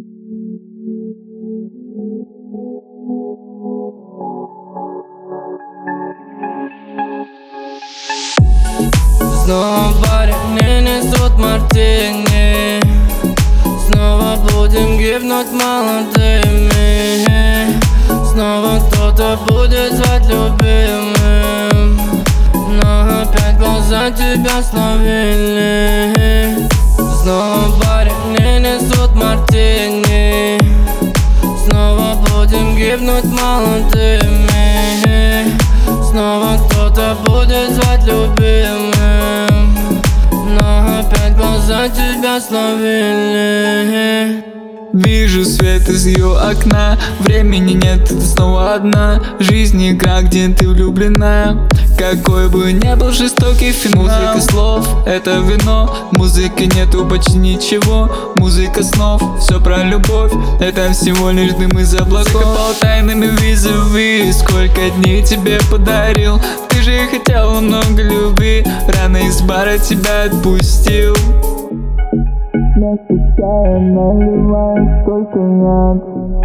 Снова в баре мне несут мартини. Снова будем гибнуть молодыми. Снова кто-то будет звать любимым, но опять глаза тебя словили. Снова в баре мне несут мартини. Снова будем гибнуть молодыми. Снова кто-то будет звать любимым, но опять глаза тебя словили. Вижу свет из ее окна. Времени нет, ты снова одна. Жизнь игра, где ты влюблена. Какой бы ни был жестокий финал. Музыка слов — это вино. Музыки нету почти ничего. Музыка снов — все про любовь. Это всего лишь дым из облаков. Закопал тайнами визовые. Сколько дней тебе подарил. Ты же хотел много любви. Рано из бара тебя отпустил. Я спускаю, наливаю столько яд,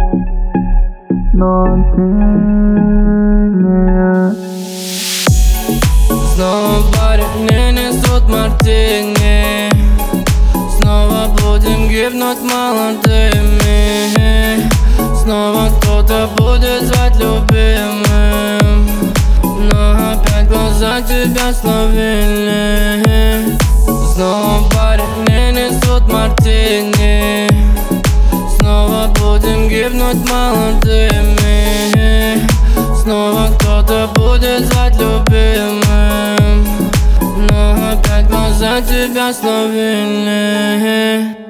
но ты не. Снова в баре мне несут мартини. Снова будем гибнуть молодыми. Снова кто-то будет звать любимым, но опять глаза тебя словили. Снова в баре мне несут мартини. Снова будем гибнуть молодыми. Снова кто-то будет звать любимым, но опять глаза тебя словили.